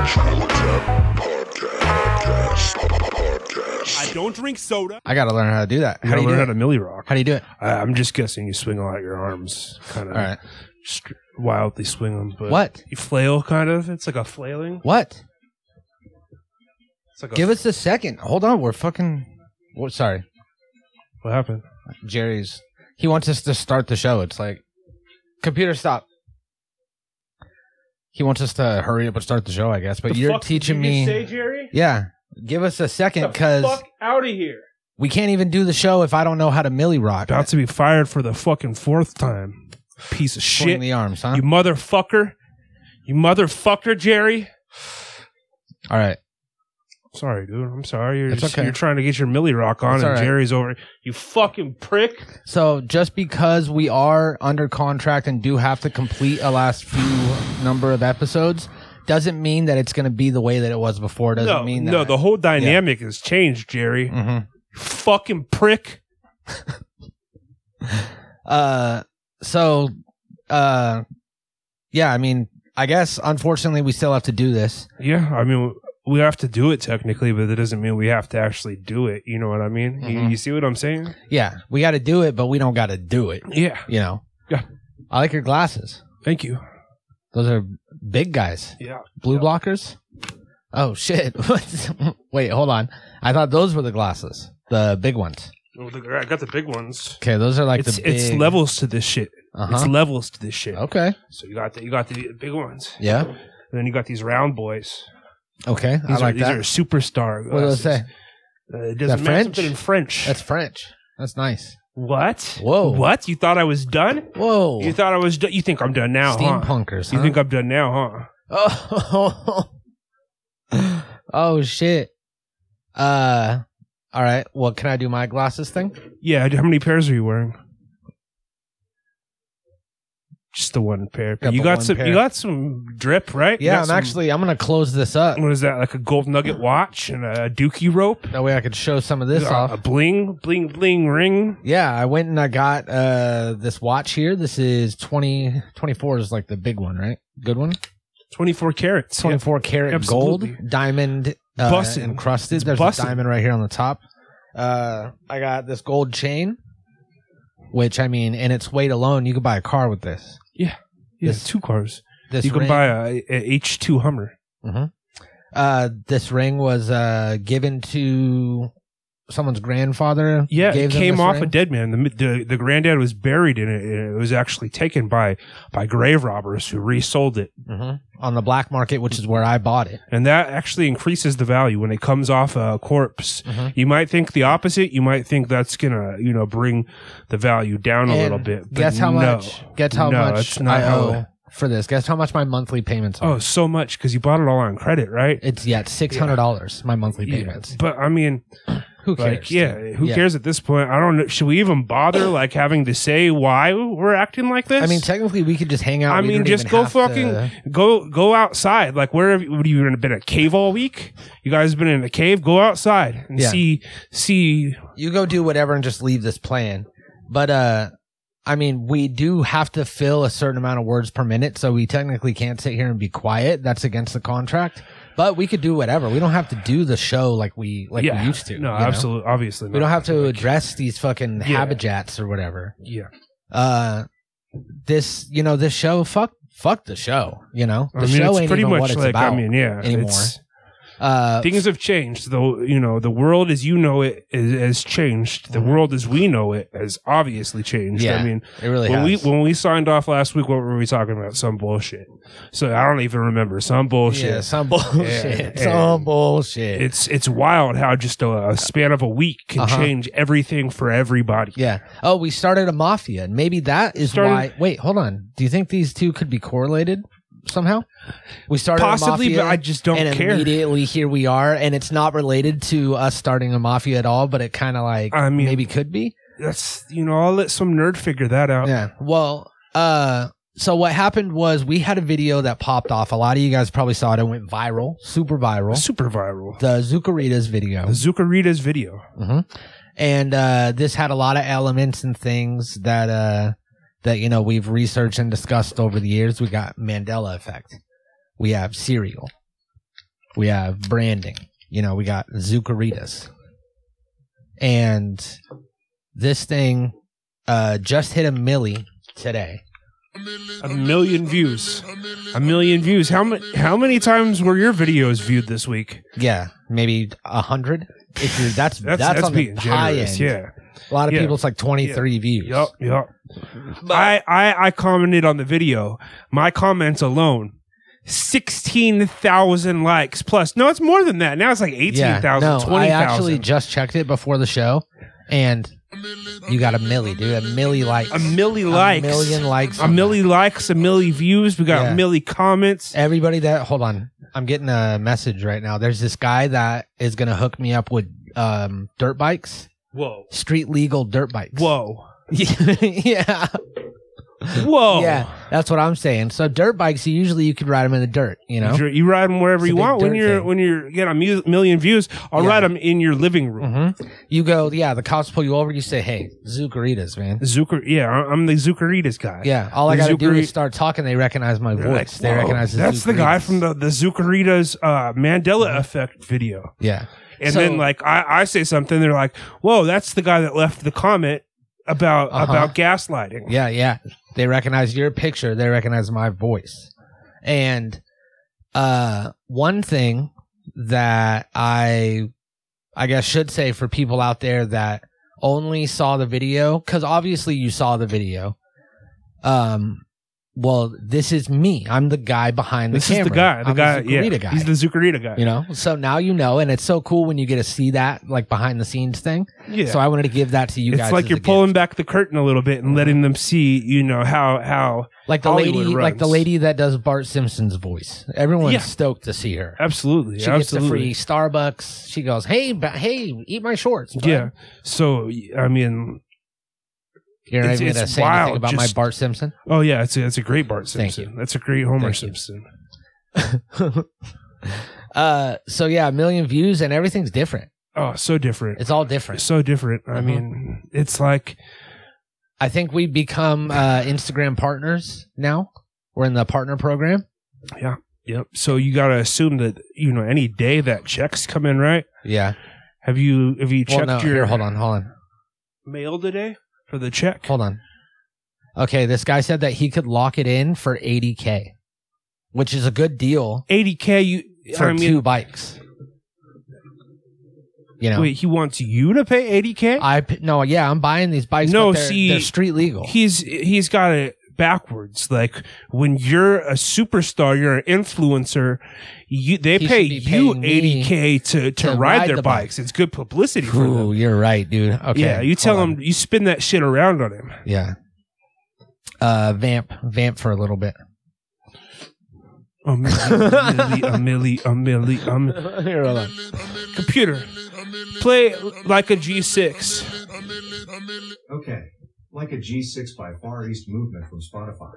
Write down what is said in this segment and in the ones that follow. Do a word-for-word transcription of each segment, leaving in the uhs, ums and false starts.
I don't drink soda. I gotta learn how to do that. You How do gotta you learn do how it? to Millie Rock. How do you do it? I, I'm just guessing you swing out your arms, kind of All right. str- wildly swing them. But What? You flail, kind of. It's like a flailing. What? It's like a Give us a second. Hold on. We're fucking. What? Sorry, What happened? Jerry's. He wants us to start the show. It's like, computer stop. He wants us to hurry up and start the show, I guess. But The you're fuck did teaching you me. just say, Jerry? Yeah. Give us a second, Get because the fuck out of here. we can't even do the show if I don't know how to Millie Rock. About to be fired for the fucking fourth time. Piece of Swing shit. the arms, huh? You motherfucker. You motherfucker, Jerry. All right. Sorry, dude. I'm sorry. You're It's just, okay. you're trying to get your Millie Rock on, It's and all right. Jerry's over. You fucking prick. So just because we are under contract and do have to complete a last few number of episodes doesn't mean that it's going to be the way that it was before. Doesn't No, mean that. no. The whole dynamic has changed, Jerry. Mhm. You fucking prick. Uh, so, uh, yeah, I mean, I guess unfortunately we still have to do this. Yeah, I mean, we have to do it technically, but that doesn't mean we have to actually do it. You know what I mean? You, Mhm. you see what I'm saying? Yeah, we got to do it, but we don't got to do it. Yeah. You know? Yeah. I like your glasses. Thank you. Those are big guys. Yeah. Blue Yeah. blockers? Oh, shit. Wait, hold on. I thought those were the glasses. The big ones. Oh, look, I got the big ones. Okay, those are like It's the big... it's levels to this shit. Uh-huh. It's levels to this shit. Okay. So you got the you got the big ones. Yeah. And then you got these round boys. Okay. These I like are these that. are superstar glasses. What do they say? Uh, it doesn't That matter French? something in French. That's French. That's nice. What? Whoa. What? You thought I was done? Whoa. You thought I was done? You think I'm done now, huh? Steampunkers, You huh? think I'm done now, huh? Oh. Oh, shit. Uh, all right. Well, can I do my glasses thing? Yeah. How many pairs are you wearing? Just the one pair. Got you the got one some. pair. You got some drip, right? You Yeah, got I'm some- actually, I'm going to close this up. What is that? Like a gold nugget watch and a dookie rope? That way I could show some of this Uh, off. A bling, bling, bling ring. Yeah, I went and I got uh this watch here. This is twenty twenty-four is like the big one, right? Good one. twenty-four carats. twenty-four karat absolutely. gold, diamond uh, Bussin'. encrusted. It's There's bussin'. a diamond right here on the top. Uh, I got this gold chain, which I mean, in its weight alone, you could buy a car with this. Yeah. Yeah, This- two cars. This You can ring, buy a, a H two Hummer. Mhm. Uh, this ring was uh given to someone's grandfather. Yeah, gave it them came this off ring. a dead man. The, the the granddad was buried in it. And it was actually taken by by grave robbers who resold it, Mhm. on the black market, which is where I bought it. and that actually increases the value when it comes off a corpse. Mhm. You might think the opposite. You might think that's gonna you know bring the value down a And little bit. But Guess how no. much? Guess how No, much that's not I how owe it- for this? Guess how much my monthly payments are? Oh, so much because you bought it all on credit, right? It's yeah, six hundred dollars. My monthly Yeah, payments. but I mean, Who cares? like, yeah, dude? who cares at this point? I don't know. Should we even bother like having to say why we're acting like this? I mean, technically, we could just hang out. I We mean, don't just even go have fucking to- go go outside. Like, where have you, what have you been in a cave all week? You guys been in a cave? Go outside and Yeah. see see. You go do whatever and just leave this plan. But uh, I mean, we do have to fill a certain amount of words per minute, so we technically can't sit here and be quiet. That's against the contract. But we could do whatever. We don't have to do the show like we like yeah, we used to. no, you know? absolutely, obviously, We not. don't have to Like, address these fucking Yeah. habijats or whatever. Yeah, Uh, this you know this show fuck fuck the show. You know the I mean, show it's ain't pretty even much what it's like about I mean, yeah, anymore. it's- Uh, things have changed, though. You know, the world as you know it is, has changed. The Mhm. world as we know it has obviously changed. Yeah, I mean, it really when has. we when we signed off last week, what were we talking about? Some bullshit. So I don't even remember. Some bullshit. Yeah, some bullshit. Yeah, some and bullshit. It's it's wild how just a, a span of a week can Uh-huh. change everything for everybody. Yeah. Oh, we started a mafia, and maybe that is Started- why. Wait, hold on. Do you think these two could be correlated somehow? We started Possibly, a mafia, but I just don't and care. immediately here we are, and it's not related to us starting a mafia at all, but it kind of like I mean- maybe could be. That's you know I'll let some nerd figure that out. Yeah. Well, uh, so what happened was we had a video that popped off. A lot of you guys probably saw it. It went viral, super viral. Super viral. The Zucaritas video. Zucaritas video. hmm And uh, this had a lot of elements and things that uh, that you know we've researched and discussed over the years. We got Mandela effect. We have cereal. We have branding. You know, we got Zucaritas. And this thing uh, just hit a milli today. A million views. A million views. How many? How many times were your videos viewed this week? Yeah, maybe a hundred. If you're that's that's, That's, that's on the being high generous. end. Yeah. A lot of Yeah. people, it's like twenty-three Yeah. views. Yup. Yup. I, I I commented on the video. My comments alone, sixteen thousand likes plus. No, it's more than that. Now it's like eighteen Yeah, thousand, no, twenty I thousand. actually just checked it before the show, and you got a milli, dude. A milli likes. A milli likes. A million likes. A on milli likes. A milli views. We got Yeah. a milli comments. that. Everybody that hold on, I'm getting a message right now. There's this guy that is gonna hook me up with um dirt bikes, Whoa. street legal dirt bikes. Whoa. yeah. Whoa. Yeah, that's what I'm saying. So dirt bikes, usually you could ride them in the dirt, you know. You you ride them wherever It's a you big want. When dirt you're thing. when you're getting a mu- million views, I'll Yeah. ride them in your living room. hmm You go, yeah. The cops pull you over. You say, "Hey, Zucaritas, man." Zucker, yeah, I- I'm the Zucaritas guy. Yeah, all I The got to do Zucari- is start talking. They recognize my They're like, voice. They "Whoa, recognize the that's the guy Zucaritas." from the the Zucaritas uh, Mandela Effect video. Yeah, And So- then like I, I say something, they're like, "Whoa, that's the guy that left the comment about Uh-huh. about gaslighting." yeah, yeah. They recognize your picture. They recognize my voice. And uh, one thing that I, I guess, should say for people out there that only saw the video, because obviously you saw the video. Um, well, this is me. I'm the guy behind the This camera. is the guy, the I'm guy, the yeah, Zuccarita guy. he's the Zuccarita guy. You know, so now you know, and it's so cool when you get to see that, like behind the scenes thing. Yeah. So I wanted to give that to you it's guys. like as you're a pulling gift. back the curtain a little bit and letting them see, you know, how how like the Hollywood lady, like the runs. lady that does Bart Simpson's voice. Everyone's Yeah. stoked to see her. absolutely, She gets the absolutely. free Starbucks. She goes, "Hey, ba- hey, eat my shorts." bud." Yeah. So I mean, You're not It's- even gonna it's say wild, anything about just- my Bart Simpson. oh yeah, it's a, it's a great Bart Thank Simpson. That's a great Homer Thank you. Simpson. uh, so yeah, a million views and everything's different. Oh, so different. It's all different. so different. I Mhm. mean, it's like I think we become uh, Instagram partners now. We're in the partner program. yep. So you got to assume that, you know, any day that checks come in, right? Yeah. Have you have you Well, checked no, your here, hold on, hold on. mail today for the check? Hold on. Okay, this guy said that he could lock it in for eighty K, which is a good deal eighty K you for I mean, two bikes. You know, wait, he wants you to pay eighty K? I p- no, yeah, I'm buying these bikes. No, but they're, see, they're street legal. He's he's got it backwards. Like when you're a superstar, you're an influencer, you they He pay should be you paying me eighty K to, to, to ride, ride their the bikes. It's good publicity for Ooh, them. you're right, dude. Okay, yeah, you tell hold him on. you spin that shit around on him. Yeah. Uh, vamp, vamp for a little bit. A milli, a milli, a milli, a milli. Here, hold on. Computer, play like a G six. Okay, like a G six by Far East Movement from Spotify.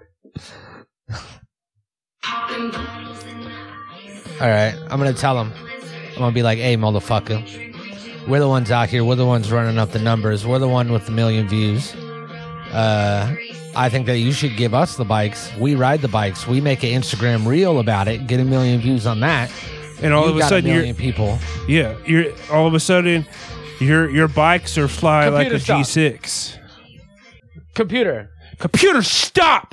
All right, I'm gonna tell him. I'm gonna be like, "Hey, motherfucker, we're the ones out here. We're the ones running up the numbers. We're the one with the million views. Uh, I think that you should give us the bikes. We ride the bikes. We make an Instagram reel about it. Get a million views on that. And all You of a got sudden, a you're million people. yeah, you're all of a sudden, your your bikes are fly Computer like a stop. G six. Computer. Computer, stop.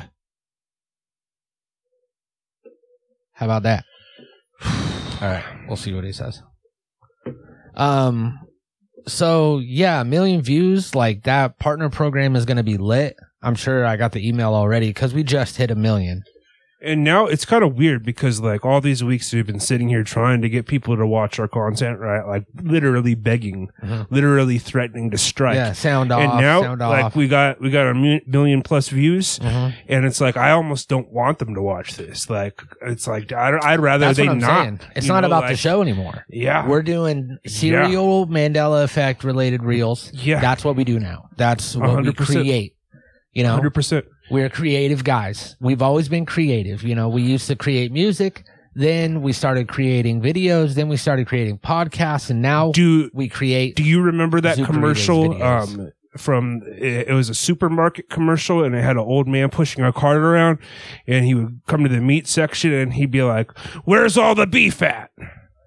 How about that? All right, we'll see what he says. Um, so yeah, a million views, like that partner program is going to be lit. I'm sure I got the email already because we just hit a million. And now it's kind of weird because like all these weeks we've been sitting here trying to get people to watch our content, right? Like literally begging, Mhm. literally threatening to strike. Yeah, sound off. and now sound like off. we got we got a mi- million plus views, Mhm. and it's like I almost don't want them to watch this. Like it's like I'd, I'd rather That's they what I'm not. saying. It's you not know, about the like- show anymore. Yeah, We're doing serial Mandela effect related reels. yeah, That's what we do now. That's what one hundred we percent. create. You know, hundred percent. we're creative guys. We've always been creative. You know, we used to create music. Then we started creating videos. Then we started creating podcasts. And now Do we create. Do you remember that Zucaritas commercial? videos. Um, from it, it was a supermarket commercial, and it had an old man pushing a cart around, and he would come to the meat section, and he'd be like, "Where's all the beef at?"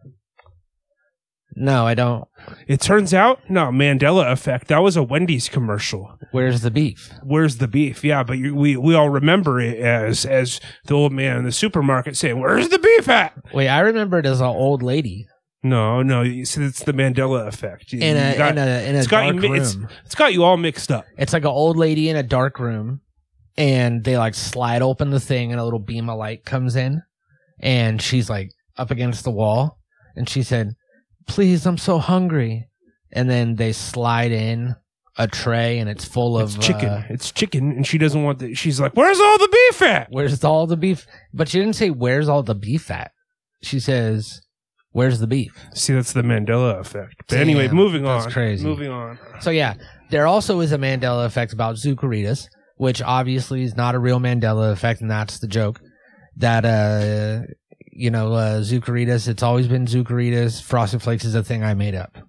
No, I don't. It turns out, no, Mandela effect. That was a Wendy's commercial. Where's the beef? Where's the beef? Yeah, but you, we we all remember it as as the old man in the supermarket saying, "Where's the beef at?" Wait, I remember it as an old lady. No, no, you see, it's the Mandela effect. You, In a, you got, in a, in a it's got dark you, mi- room. it's, it's got you all mixed up. It's like an old lady in a dark room, and they like slide open the thing, and a little beam of light comes in, and she's like up against the wall, and she said, "Please, I'm so hungry." And then they slide in a tray, and it's full of It's chicken. uh, It's chicken, and she doesn't want the. She's like, "Where's all the beef at?" where's all the beef? But she didn't say where's all the beef at. She says, "Where's the beef?" See, that's the Mandela effect. But Damn, anyway, moving that's on. crazy. Moving on. So yeah, there also is a Mandela effect about Zucaritas, which obviously is not a real Mandela effect, and that's the joke. That uh, you know, uh, Zucaritas. It's always been Zucaritas. Frosted Flakes is a thing I made up.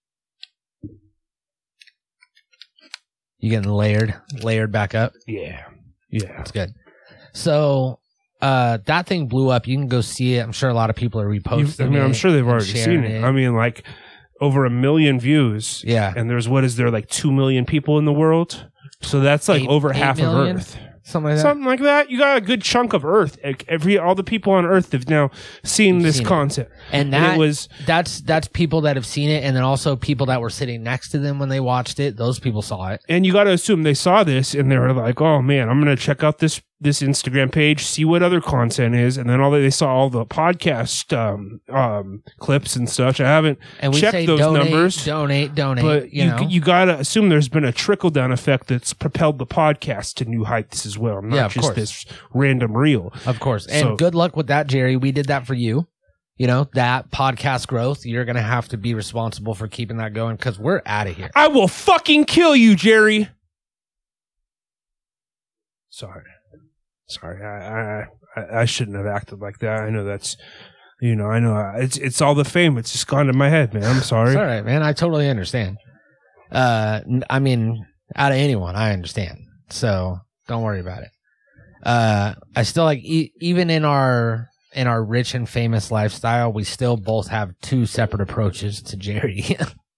You getting layered, layered back up. Yeah, yeah. That's good. So uh, that thing blew up. You can go see it. I'm sure a lot of people are You've- reposting. I mean, I'm it sure they've and already sharing seen it. I mean, like over a million views. Yeah. And there's what is there like two million people in the world? So that's like Eight- over eight half million? of Earth. Something like that. Something like that. You got a good chunk of Earth. Like, Every all the people on Earth have now seen You've this seen it. concept. And And that it was that's that's people that have seen it, and then also people that were sitting next to them when they watched it. Those people saw it. and you got to assume they saw this and they were like, "Oh man, I'm going to check out this this Instagram page, see what other content is." And then all they saw all the podcast um, um, clips and such. I haven't And we checked say those donate, numbers, donate, donate. but you, you know, you got to assume there's been a trickle down effect that's propelled the podcast to new heights as well, not Yeah, of just course. this random reel. of course. And So- good luck with that, Jerry. We did that for you. You know, that podcast growth. You're gonna have to be responsible for keeping that going because we're out of here. I will fucking kill you, Jerry. Sorry. Sorry, I, I I I shouldn't have acted like that. I know that's, you know, I know it's it's all the fame. It's just gone to my head, man. I'm sorry. It's all right, man. I totally understand. Uh, n- I mean, out of anyone, I understand. So don't worry about it. Uh, I still like e- even in our in our rich and famous lifestyle, we still both have two separate approaches to Jerry.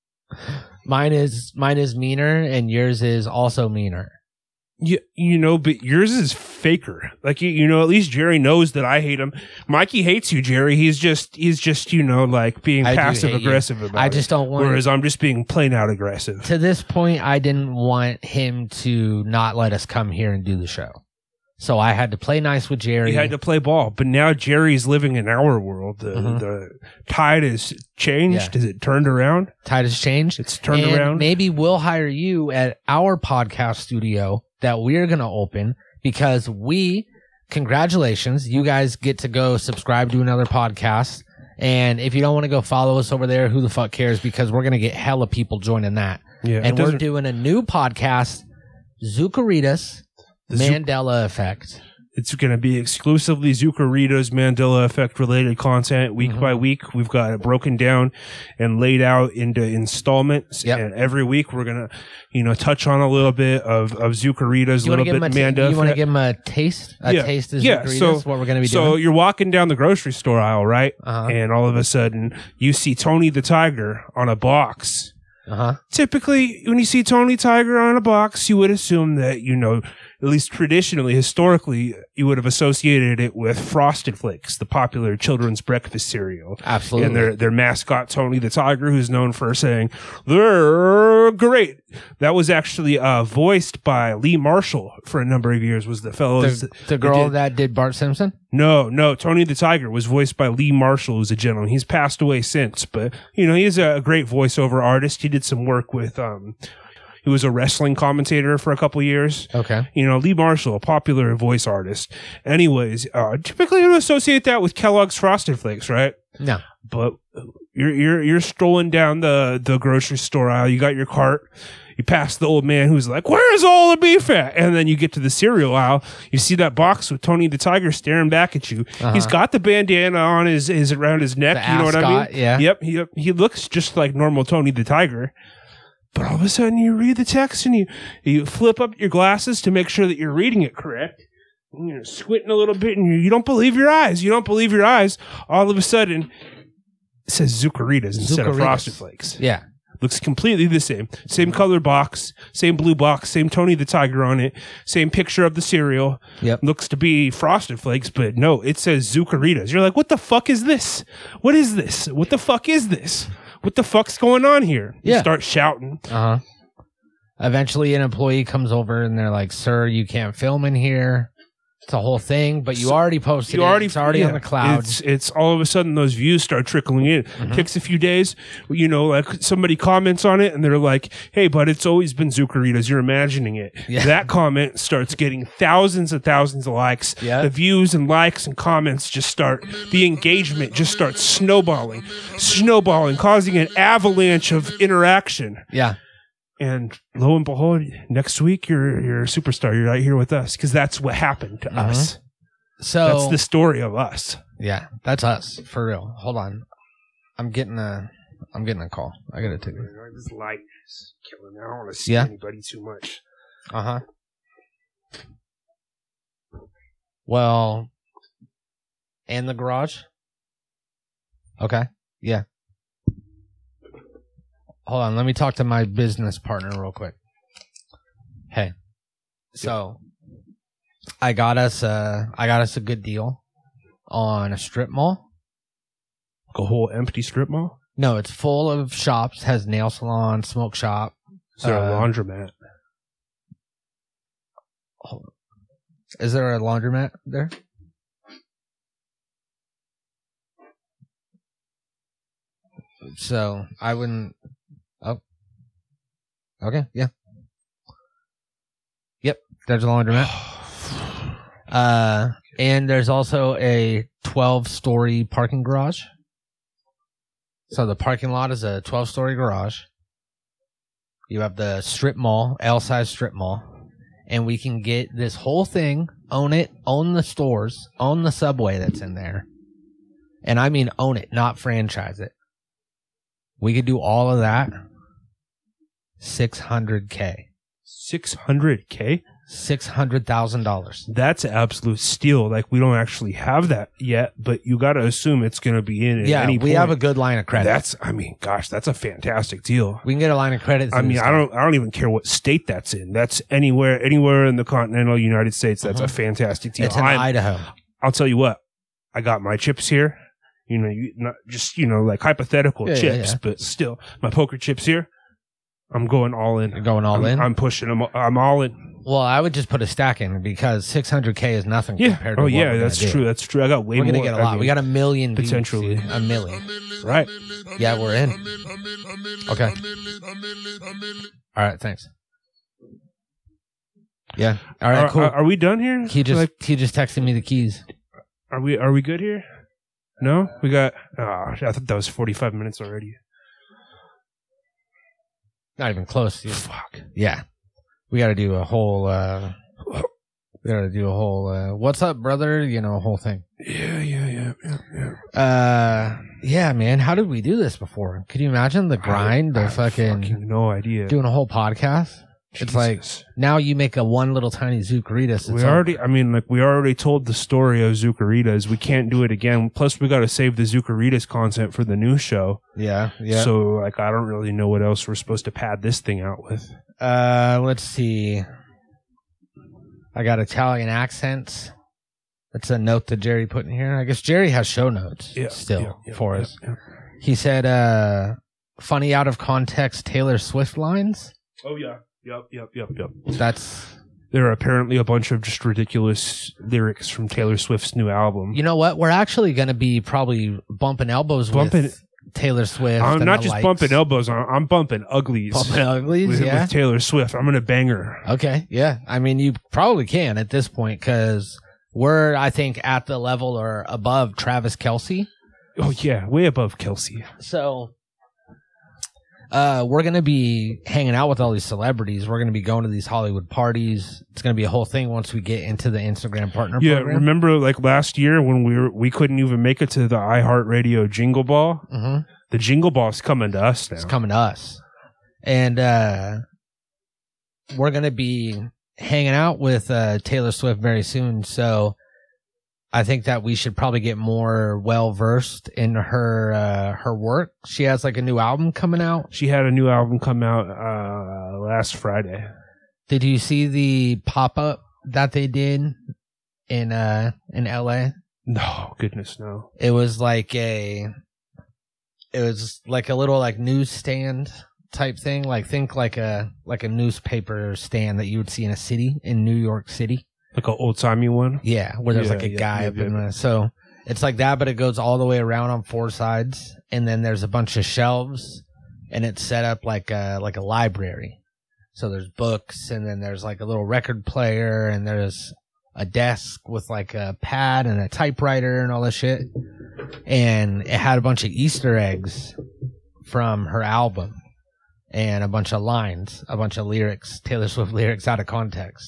mine is mine is meaner, and yours is also meaner. You, you know, but yours is faker. Like you, you know, at least Jerry knows that I hate him. Mikey hates you, Jerry. He's just he's just you know like being I do passive hate you. aggressive about I it. just don't want. Whereas I'm just being plain out aggressive. To this point, I didn't want him to not let us come here and do the show. So I had to play nice with Jerry. He had to play ball, but now Jerry's living in our world. The Mhm. the tide has changed. Yeah. Is it turned around? Tide has changed. It's turned and around. Maybe we'll hire you at our podcast studio that we're going to open because we, congratulations, you guys get to go subscribe to another podcast. And if you don't want to go follow us over there, who the fuck cares? Because we're going to get hella people joining that. Yeah, it And we're doesn't- doing a new podcast, Zucaritas The Zu- Mandela Effect. It's going to be exclusively Zucaritas Mandela Effect related content week Mhm. by week. We've got it broken down and laid out into installments. Yep. And every week we're going to, you know, touch on a little bit of, of Zucaritas, a You want to little give bit him a ta- Manda you want to Effect. give him a taste? A Yeah. taste of Yeah, Zucaritas? so- what we're going to be So doing? you're walking down the grocery store aisle, right? Uh-huh. And all of a sudden you see Tony the Tiger on a box. Uh-huh. Typically, when you see Tony Tiger on a box, you would assume that, you know, at least traditionally, historically, you would have associated it with Frosted Flakes, the popular children's breakfast cereal. Absolutely. And their their mascot, Tony the Tiger, who's known for saying, "They're great." That was actually uh, voiced by Lee Marshall for a number of years, was the fellow. the, the girl that did Bart Simpson? No, no. Tony the Tiger was voiced by Lee Marshall, who's a gentleman. He's passed away since, but you know he's a great voiceover artist. He did some work with. Um, he was a wrestling commentator for a couple years. Okay. You know, Lee Marshall, a popular voice artist. Anyways, uh, typically you associate that with Kellogg's Frosted Flakes, right? No. But you're you're you're strolling down the the grocery store aisle. You got your cart. You pass the old man who's like, "Where's all the beef at?" And then you get to the cereal aisle. You see that box with Tony the Tiger staring back at you. Uh-huh. He's got the bandana on his, his around his neck. The You know what I mean? ascot, yeah. Yep. He he looks just like normal Tony the Tiger. But all of a sudden, you read the text and you you flip up your glasses to make sure that you're reading it correct. And you're squinting a little bit, and you, you don't believe your eyes. You don't believe your eyes. All of a sudden, It says Zucaritas instead of Zucaritas. Frosted Flakes. Yeah. Looks completely the same. Same color box, same blue box, same Tony the Tiger on it, same picture of the cereal. Yep. Looks to be Frosted Flakes, but no, it says Zucaritas. You're like, what the fuck is this? What is this? What the fuck is this? What the fuck's going on here? You Yeah. start shouting. Uh huh. Eventually, an employee comes over and they're like, "Sir, you can't film in here." It's a whole thing, but you So- already posted You it. already, It's already yeah, on the cloud. It's, it's all of a sudden those views start trickling in. Mm-hmm. Takes a few days, you know, like somebody comments on it and they're like, "Hey, but it's always been Zucaritas. You're imagining it." Yeah. That comment starts getting thousands and thousands of likes. Yeah. The views and likes and comments just start, the engagement just starts snowballing, snowballing, causing an avalanche of interaction. Yeah. And lo and behold, next week you're you're a superstar. You're right here with us because that's what happened to Mhm. us. So That's the story of us. yeah, that's us for real. Hold on, I'm getting a, I'm getting a call. I gotta take it. This light is killing me. I don't want to see Yeah. anybody too much. Uh huh. Well, and the garage. Okay. Yeah. Hold on. Let me talk to my business partner real quick. Hey. So, I got us a, I got us a good deal on a strip mall. Like a whole empty strip mall? No, it's full of shops. Has nail salon, smoke shop. Is there Uh, a laundromat? Is there a laundromat there? So I wouldn't. Oh, okay, yeah, yep. There's a laundromat. Uh, and there's also a twelve-story parking garage. So the parking lot is a twelve-story garage. You have the strip mall, L-size strip mall, and we can get this whole thing, own it, own the stores, own the Subway that's in there. And I mean own it, not franchise it. We could do all of that. six hundred K. six hundred K? six hundred thousand dollars. That's absolute steal. Like, we don't actually have that yet, but you got to assume it's going to be in at Yeah, any we point. have a good line of credit. That's, I mean, gosh, that's a fantastic deal. we can get a line of credit. I mean, I don't, I don't even care what state that's in. That's anywhere, anywhere in the continental United States. That's Mhm. a fantastic deal. It's in I'm- Idaho. I'll tell you what, I got my chips here. You know, you not just, you know, like hypothetical Yeah, yeah, chips, yeah. but still, my poker chips here. I'm going all in. You're going all I'm, in? I'm pushing them. I'm all in. Well, I would just put a stack in because six hundred K is nothing Yeah. compared to Oh, what yeah. we're That's gonna do. true. That's true. I got way We're more. going to get a I lot. mean, We got a million views, potentially. dude. A million. right. Yeah, we're in. Okay. All right, thanks. Yeah. All right, Are, cool. are, are we done here? he just Like, he just texted me the keys. are we are we good here? No, we got. Oh, I thought that was forty-five minutes already. Not even close. dude. Fuck. Yeah. We got to do a whole uh we got to do a whole uh what's up, brother, you know, whole thing. Yeah, yeah, yeah, yeah, yeah. Uh yeah, man, how did we do this before? Could you imagine the grind I, I of fucking, fucking no idea. doing a whole podcast? It's like Jesus. now you make a one little tiny Zucaritas. we already. I mean, like we already told the story of Zucaritas. We can't do it again. Plus, we got to save the Zucaritas content for the new show. Yeah, yeah. So, like, I don't really know what else we're supposed to pad this thing out with. Uh, let's see. I got Italian accents. That's a note that Jerry put in here. I guess Jerry has show notes Yeah, still yeah, yeah, for yeah, us. yeah. He said, uh, funny out of context Taylor Swift lines. Oh yeah. Yep. Yep. Yep. Yep. That's, There are apparently a bunch of just ridiculous lyrics from Taylor Swift's new album. you know what? We're actually going to be probably bumping elbows Bumping- with Taylor Swift. I'm and not the just likes. bumping elbows. I'm, I'm bumping uglies. Bumping uglies, with, yeah. with Taylor Swift. I'm gonna bang her. Okay, yeah. I mean, you probably can at this point because we're, I think, at the level or above Travis Kelce. Oh yeah, way above Kelsey. So, uh, we're gonna be hanging out with all these celebrities. We're gonna be going to these Hollywood parties. It's gonna be a whole thing once we get into the Instagram partner Yeah, program. remember like last year when we were we couldn't even make it to the iHeartRadio Jingle Ball? Mm-hmm. The Jingle Ball's coming to us now. It's coming to us, and uh, we're gonna be hanging out with uh, Taylor Swift very soon. So, I think that we should probably get more well versed in her uh, her work. She has like a new album coming out. She had a new album come out uh, last Friday. Did you see the pop up that they did in uh in L A? No, goodness, no. It was like a, it was like a little like newsstand type thing. Like think like a like a newspaper stand that you would see in a city in New York City. Like an old timey one. Yeah, where there's Yeah, like a yeah, guy yeah, up yeah. in the, so it's like that, but it goes all the way around on four sides, and then there's a bunch of shelves, and it's set up like a like a library. So there's books, and then there's like a little record player, and there's a desk with like a pad and a typewriter and all this shit. And it had a bunch of Easter eggs from her album, and a bunch of lines, a bunch of lyrics, Taylor Swift lyrics out of context.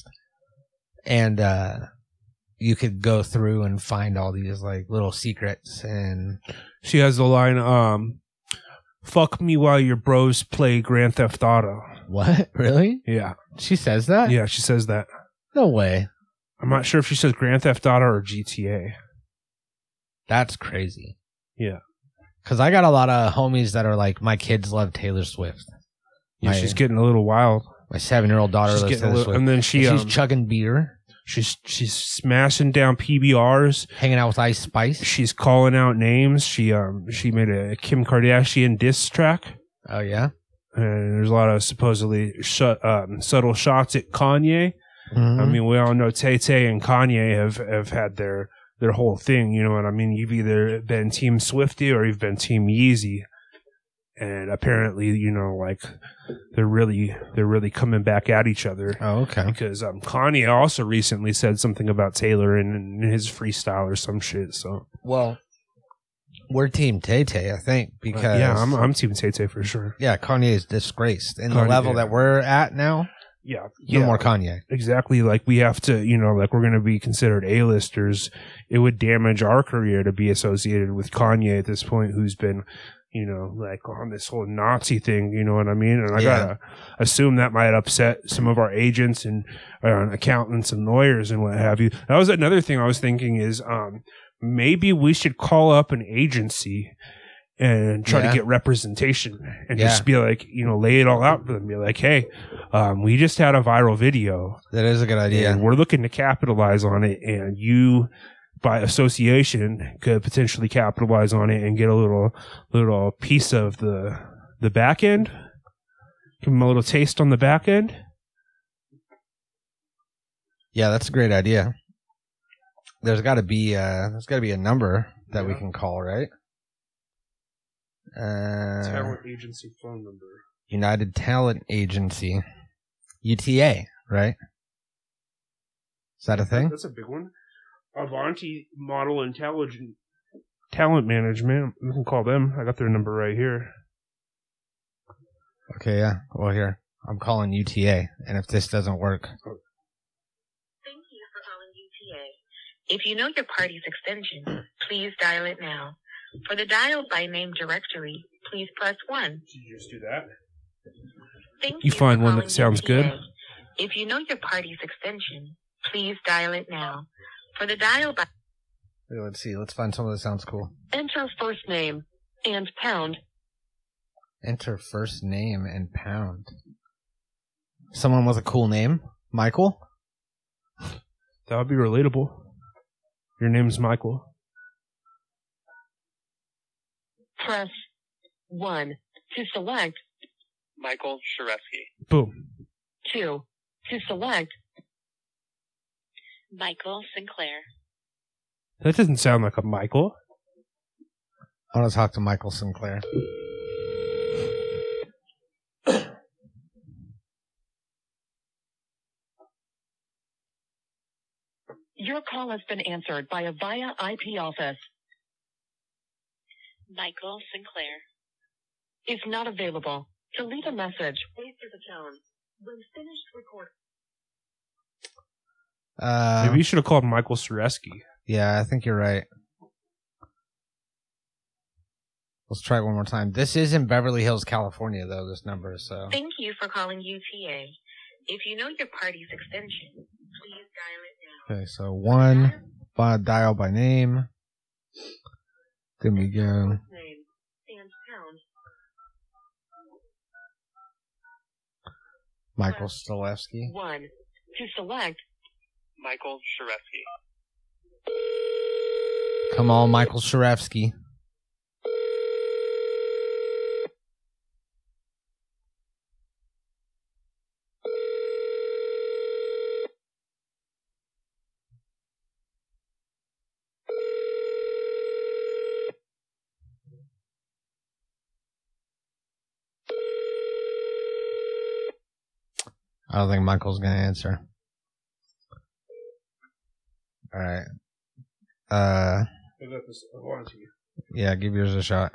And uh, you could go through and find all these like little secrets. And She has the line, um, fuck me while your bros play Grand Theft Auto. what? Really? Yeah. She says that? Yeah, she says that. No way. I'm not sure if she says Grand Theft Auto or G T A. That's crazy. Yeah. Because I got a lot of homies that are like, my kids love Taylor Swift. Yeah, My- she's getting a little wild. My seven-year-old daughter She's loves getting a Taylor little, Swift. and then she, And she's um, chugging beer, she's she's smashing down P B Rs. hanging out with Ice Spice. She's calling out names. She um she made a Kim Kardashian diss track, Oh, yeah? and there's a lot of supposedly sh- um, subtle shots at Kanye. Mhm. I mean, we all know Tay Tay and Kanye have, have had their, their whole thing, you know what I mean? You've either been Team Swiftie or you've been Team Yeezy. And apparently, you know, like, they're really, they're really coming back at each other. Oh, okay. Because um, Kanye also recently said something about Taylor in, in his freestyle or some shit, so. Well, we're Team Tay Tay, I think, because yeah, I'm, I'm Team Tay Tay for sure. yeah, Kanye is disgraced. In the Kanye, level yeah. that we're at now, Yeah. no yeah. more Kanye. Exactly. Like we have to, you know, like we're going to be considered A-listers. It would damage our career to be associated with Kanye at this point, who's been, you know, like on this whole Nazi thing, you know what I mean? And I Yeah. gotta assume that might upset some of our agents and uh, accountants and lawyers and what have you. That was another thing I was thinking is, um, maybe we should call up an agency and try Yeah. to get representation and Yeah. just be like, you know, lay it all out for them. Be like, hey, um, we just had a viral video. That is a good idea. And we're looking to capitalize on it, and you, by association, could potentially capitalize on it and get a little little piece of the the back end. Give them a little taste on the back end. Yeah, that's a great idea. There's got to be uh, there's got to be a number that we Yeah. can call, right? Uh, Talent agency phone number. United Talent Agency, U T A, right? Is that a thing? That's a big one. Avanti Model Intelligent Talent Management. We can call them. I got their number right here. Okay, yeah. Well, here I'm calling U T A, and if this doesn't work, Thank you for calling U T A. If you know your party's extension, please dial it now. For the dial by name directory, please press one. Did you just do that? Thank You you find for one that calling sounds U T A. good? If you know your party's extension, please dial it now. For the dial by Wait, let's see. Let's find something that sounds cool. enter first name and pound. Enter first name and pound. Someone with a cool name, Michael. That would be relatable. Your name's Michael. Press one to select. Michael Sharesky. Boom. Two to select. Michael Sinclair. That doesn't sound like a Michael. I want to talk to Michael Sinclair. Your call has been answered by a via I P office. Michael Sinclair is not available. To leave a message, wait for the tone. When finished recording. Uh, Maybe you should have called Michael Sureski. Yeah, I think you're right. Let's try it one more time. This is in Beverly Hills, California, though, this number, so. Thank you for calling U T A. If you know your party's extension, please dial it now. Okay, so one, by dial by name. Then we go. Name and pound. Michael Stilevsky. One. To select. Michael Sharevsky. Come on, Michael Sharevsky. I don't think Michael's gonna answer. All right. Uh. Yeah, give yours a shot.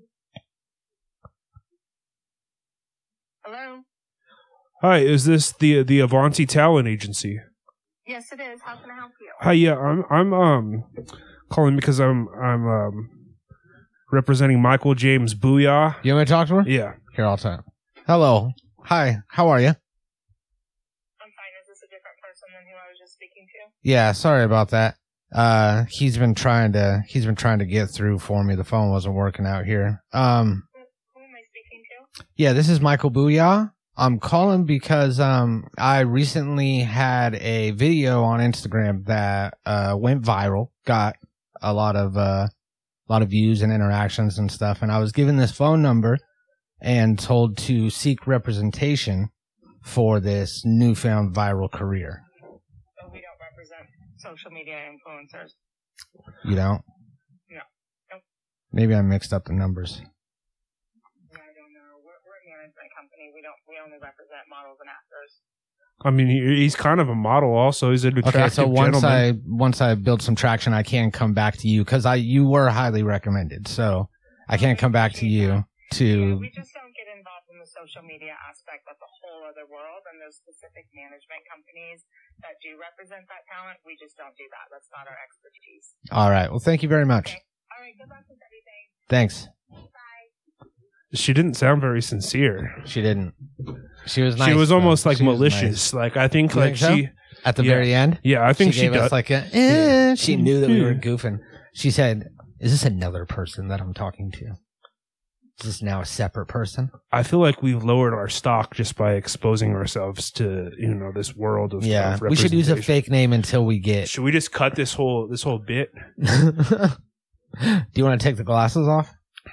Hello? Hi, is this the the Avanti Talent Agency? Yes, it is. How can I help you? Hi, yeah, I'm I'm um calling because I'm I'm um representing Michael James Booyah. You want me to talk to her? Yeah. Here, I'll talk. Hello. Hi. How are you? I'm fine. Is this a different person than who I was just speaking to? Yeah, sorry about that. Uh, he's been trying to he's been trying to get through for me. The phone wasn't working out here. Um, Who, who am I speaking to? yeah, this is Michael Booyah. I'm calling because um I recently had a video on Instagram that uh went viral, got a lot of uh a lot of views and interactions and stuff, and I was given this phone number and told to seek representation for this newfound viral career. Oh, we don't represent social media influencers. You don't? No. Nope. Maybe I mixed up the numbers. I don't know. We're, we're a management company. We don't. We only represent models and actors. I mean, he, he's kind of a model also. He's an attractive Okay, so once gentleman. I once I build some traction, I can come back to you because I you were highly recommended. So I can't come back to you Yeah, to. we just don't get involved in the social media aspect. That's a whole other world, and there's specific management companies that do represent that talent. We just don't do that. That's not our expertise. All right. Well, thank you very much. Okay. All right. Good luck with everything. Thanks. Bye. She didn't sound very sincere. She didn't. She was nice. she was though. almost like She was malicious. Like I think You like think so? she nice. At the Yeah. very end. yeah, I think she she, gave does. us like a. Eh, she knew that we were Yeah. goofing. She said, "Is this another person that I'm talking to? Is this now a separate person?" I feel like we've lowered our stock just by exposing ourselves to, you know, this world of Yeah. of We should use a representation. fake name until we get. Should we just cut this whole this whole bit? Do you want to take the glasses off?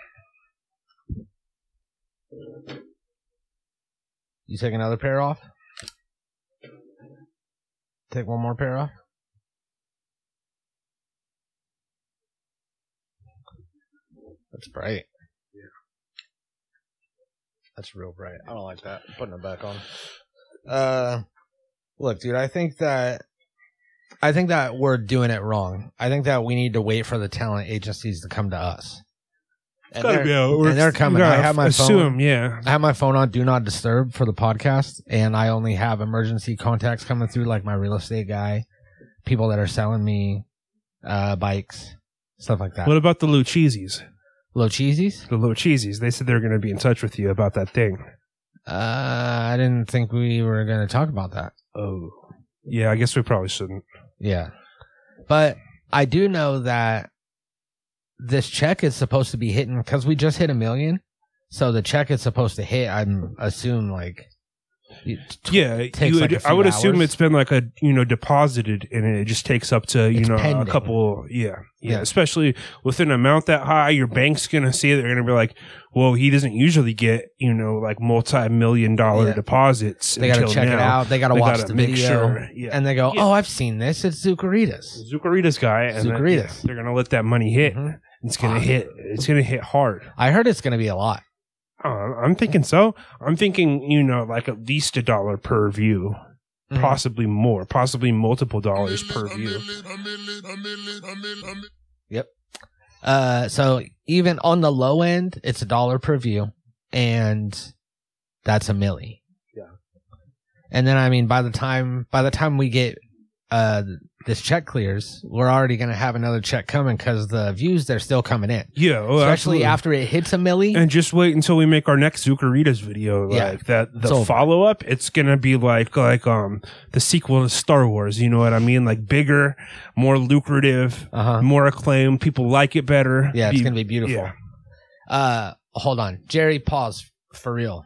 You take another pair off? Take one more pair off? That's bright. Yeah. That's real bright. I don't like that. I'm putting it back on. Uh, look, dude, I think that I think that we're doing it wrong. I think that we need to wait for the talent agencies to come to us. And Gotta they're, be how it works. and they're coming. You I gotta have my assume, phone. yeah. I have my phone on Do Not Disturb for the podcast, and I only have emergency contacts coming through, like my real estate guy, people that are selling me uh, bikes, stuff like that. What about the Lucchesi's? Low cheesies? The Lucchesi's. They said they were going to be in touch with you about that thing. Uh, I didn't think we were going to talk about that. Oh. Yeah, I guess we probably shouldn't. Yeah. But I do know that this check is supposed to be hitting, because we just hit a million. So the check is supposed to hit, I'm assume, like. Tw- Yeah, takes you like would, a I few would assume hours. it's been like a, you know, deposited and it just takes up to, you It's know, pending. a couple. Yeah, yeah. Yeah. Especially with an amount that high, your bank's going to see it. They're going to be like, well, he doesn't usually get, you know, like multi million dollar Yeah. deposits. They got to until check it now. out. They got to They watch gotta the make video. sure, yeah. And they go, Yeah. oh, I've seen this. It's Zucaritas. Zucaritas guy. And then, Zucaritas. yeah, they're going to let that money hit. Mhm. It's going to Fuck. hit. It's going to hit hard. I heard it's going to be a lot. Uh, I'm thinking so. I'm thinking, you know, like at least a dollar per view. Mhm. Possibly more, possibly multiple dollars per view. Yep. Uh, so even on the low end, it's a dollar per view, and that's a milli. Yeah. And then I mean, by the time by the time we get uh this check clears, we're already going to have another check coming because the views, they're still coming in. Yeah, oh, Especially absolutely. after it hits a milli. And just wait until we make our next Zucaritas video. Like Yeah, that, it's the over. follow up, it's gonna be like like um the sequel to Star Wars. You know what I mean? Like bigger, more lucrative, Uh-huh. more acclaimed. People like it better. Yeah, it's Be- going to be beautiful. yeah. Uh, hold on. Jerry, pause for real.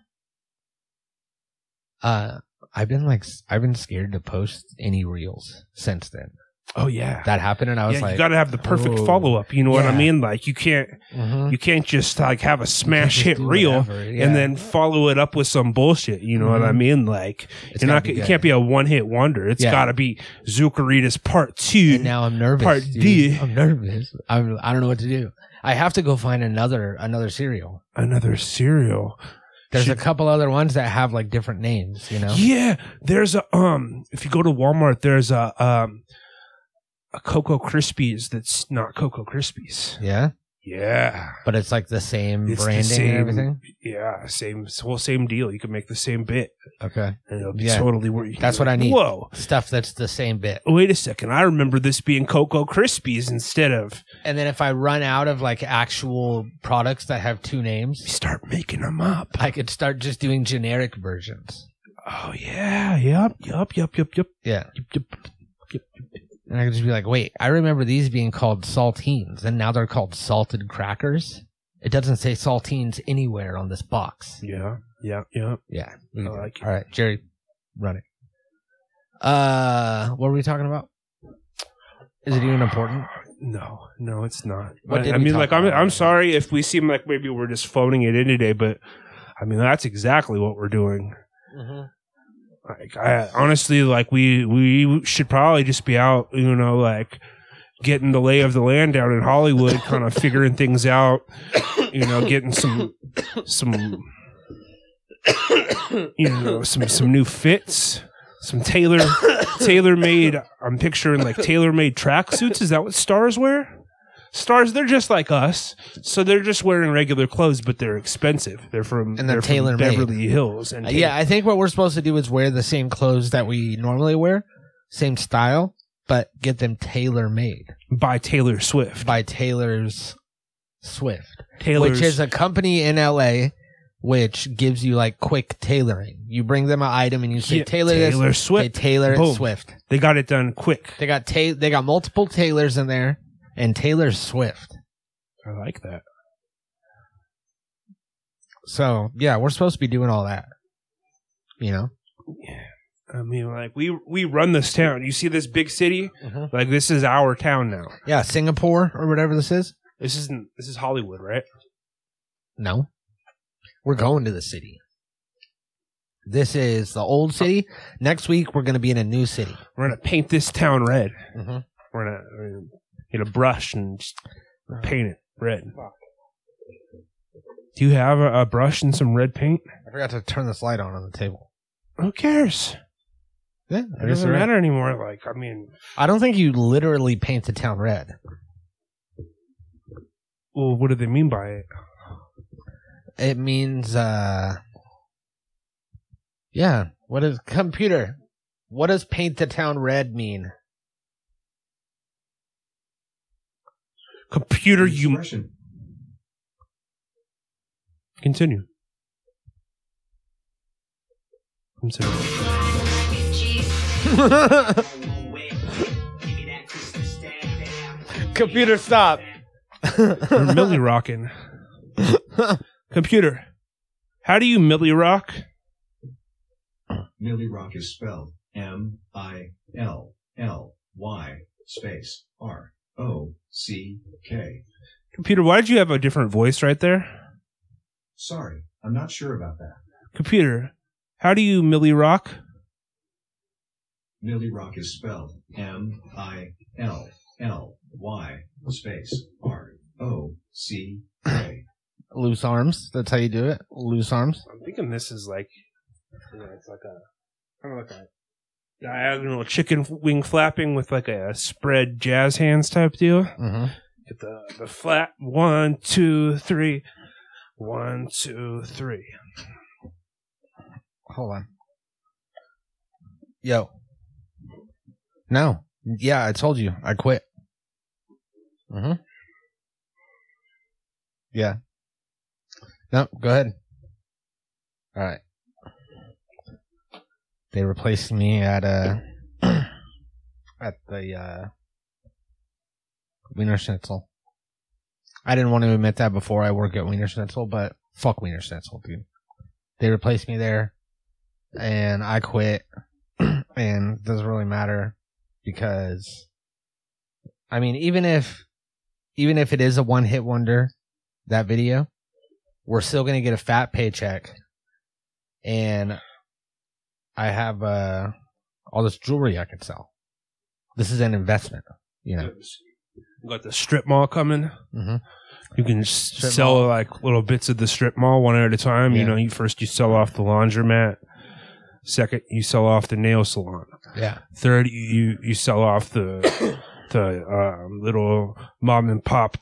Uh, I've been like, I've been scared to post any reels since then. Oh yeah. That happened, and I was yeah, like, you got to have the perfect oh. follow up. You know what I Yeah. mean? Like you can't mhm. you can't just like have a smash just hit do reel whatever, yeah. and then follow it up with some bullshit. You know what I Mhm. mean? Like It's you're gotta not be it good. can't be a one hit wonder. It's Yeah. got to be Zucaritas Part Two. And now I'm nervous. Part dude. D. I'm nervous. I'm, I don't know what to do. I have to go find another another cereal. Another cereal. There's Should- a couple other ones that have like different names. You know. Yeah, there's a um. If you go to Walmart, there's a um, a Cocoa Krispies that's not Cocoa Krispies. Yeah. Yeah, But it's like the same It's the branding same- and everything. yeah, same well, same deal. You can make the same bit, Okay. and it'll be Yeah. totally where you. That's what I need. Whoa, Stuff that's the same bit. wait a second. I remember this being Cocoa Krispies instead of. And then if I run out of like actual products that have two We names, start making them up. I could start just doing generic versions. Oh yeah, yep, yep, yep, yep, yep, Yeah. yep, yep. And I could just be like, wait, I remember these being called saltines, and now they're called salted crackers. It doesn't say saltines anywhere on this box. Yeah, yeah, yeah. Yeah. we I can do like it. All right, Jerry, run it. Uh, what were we talking about? Is it even important? No, no, it's not. What I, did I we mean, talk like, I'm, about? I'm sorry if we seem like maybe we're just phoning it in today, but I mean, that's exactly what we're doing. Mm-hmm. Like, I honestly, like, we we should probably just be out, you know, like, getting the lay of the land down in Hollywood, kind of figuring things out, you know, getting some some you know some some new fits. Some tailor tailor made. I'm picturing like tailor made tracksuits. Is that what stars wear? Stars, they're just like us, so they're just wearing regular clothes, but they're expensive. They're from And they're from tailor-made. Beverly Hills, and Uh, yeah, I think what we're supposed to do is wear the same clothes that we normally wear, same style, but get them tailor made by Taylor Swift. by Taylor's Swift, Taylor's, which is a company in L A which gives you like quick tailoring. You bring them an item and you say Yeah, tailor Taylor this. Swift. They tailor Boom. it Swift. They got it done quick. They got ta- They got multiple tailors in there, and Taylor Swift. I like that. So yeah, we're supposed to be doing all that. You know. Yeah. I mean, like we we run this town. You see this big city? Mhm. Like this is our town now. Yeah, Singapore or whatever this is. This isn't. This is Hollywood, right? No. We're going to the city. This is the old city. Next week, we're going to be in a new city. We're gonna paint this town red. Mm-hmm. We're gonna, we're gonna get a brush and just paint it red. Do you have a, a brush and some red paint? I forgot to turn this light on on the table. Who cares? Yeah, It I guess doesn't you're right. matter anymore. Like, I mean, I don't think you literally paint the town red. well, what do they mean by it? It means, uh, yeah. What is computer? What does paint the town red mean? Computer, you Expression. continue. Continue. Computer, stop. You're Millie rocking. Computer, how do you Millie rock? Millie Rock is spelled M I L L Y space R O C K. Computer, why did you have a different voice right there? Sorry, I'm not sure about that. Computer, how do you Millie rock? Millie Rock is spelled M I L L Y space R O C K. Loose arms. That's how you do it. Loose arms. I'm thinking this is like, you know, it's like a kind of like a diagonal chicken wing flapping with like a spread jazz hands type deal. Mm-hmm. Get the the flat one two three, one two three. Hold on. Yo. No. Yeah, I told you. I quit. Mm-hmm. Yeah. No, go ahead. All right. They replaced me at uh at the uh Wiener Schnitzel. I didn't want to admit that before. I work at Wiener Schnitzel, but fuck Wiener Schnitzel, dude. They replaced me there, and I quit, and it doesn't really matter because, I mean, even if, even if it is a one-hit wonder, that video, we're still going to get a fat paycheck, and I have uh, all this jewelry I can sell. This is an investment, you know. Got the strip mall coming. Mm-hmm. You can strip sell mall. Like little bits of the strip mall one at a time. Yeah. You know, you first you sell off the laundromat. Second, you sell off the nail salon. Yeah. Third, you you sell off the the uh, little mom and pop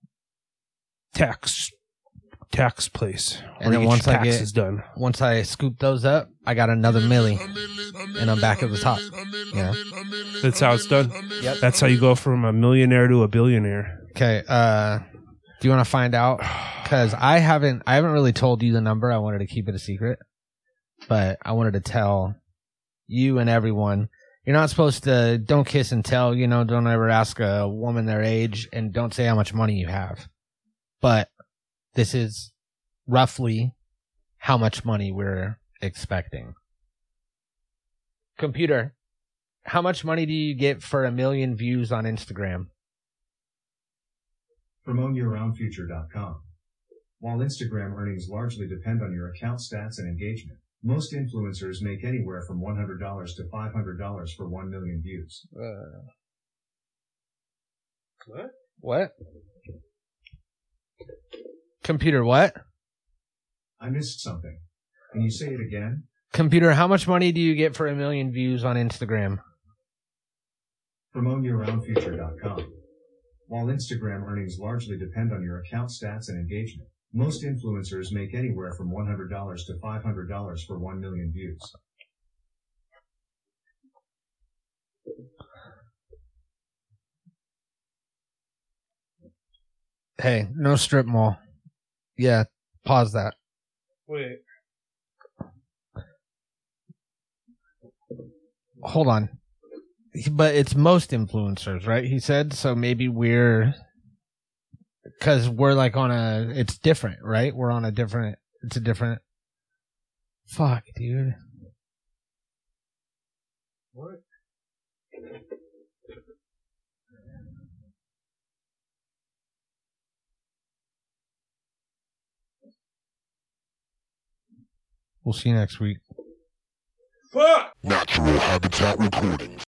tax tax place. And then once I get done, once I scoop those up, I got another milli, and I'm back at the top. Yeah, that's how it's done. Yep, that's how you go from a millionaire to a billionaire. Okay. Uh, do you want to find out? Because I haven't, I haven't really told you the number. I wanted to keep it a secret, but I wanted to tell you and everyone. You're not supposed to. Don't kiss and tell. You know, don't ever ask a woman their age, and don't say how much money you have. But this is roughly how much money we're expecting. Computer, how much money do you get for a million views on Instagram? From own your own future dot com. While Instagram earnings largely depend on your account stats and engagement, most influencers make anywhere from one hundred dollars to five hundred dollars for one million views. Uh, what? What? Computer, what? I missed something. Can you say it again? Computer, how much money do you get for a million views on Instagram? From own your own future dot com. While Instagram earnings largely depend on your account stats and engagement, most influencers make anywhere from one hundred dollars to five hundred dollars for one million views. Hey, no strip mall. Yeah, pause that. Wait. Hold on. But it's most influencers, right? He said, so maybe we're, because we're like on a, it's different, right? We're on a different, it's a different, fuck, dude. What? We'll see you next week. Fuck! Natural Habitat Recordings.